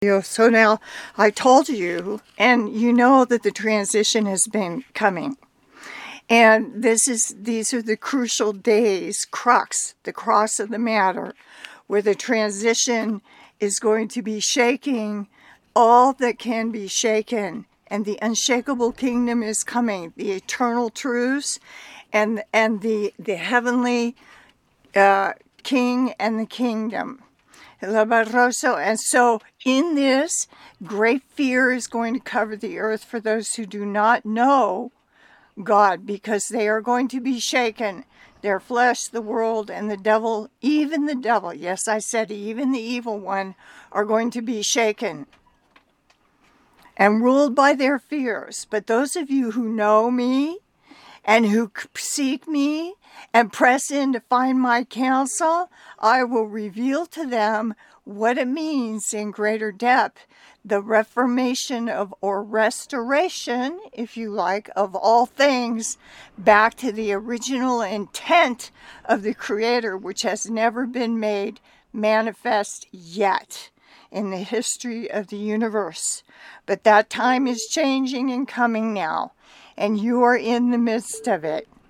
So now I told you, and you know that the transition has been coming. And these are the crucial days, the crux of the matter, where the transition is going to be shaking all that can be shaken. And the unshakable kingdom is coming, the eternal truths and the heavenly king and the kingdom. And so in this, great fear is going to cover the earth for those who do not know God, because they are going to be shaken. Their flesh, the world, and the devil, even the devil, yes, I said even the evil one, are going to be shaken and ruled by their fears. But those of you who know me and who seek me and press in to find my counsel, I will reveal to them what it means in greater depth, the reformation or restoration, if you like, of all things back to the original intent of the Creator, which has never been made manifest yet in the history of the universe. But that time is changing and coming now, and you are in the midst of it.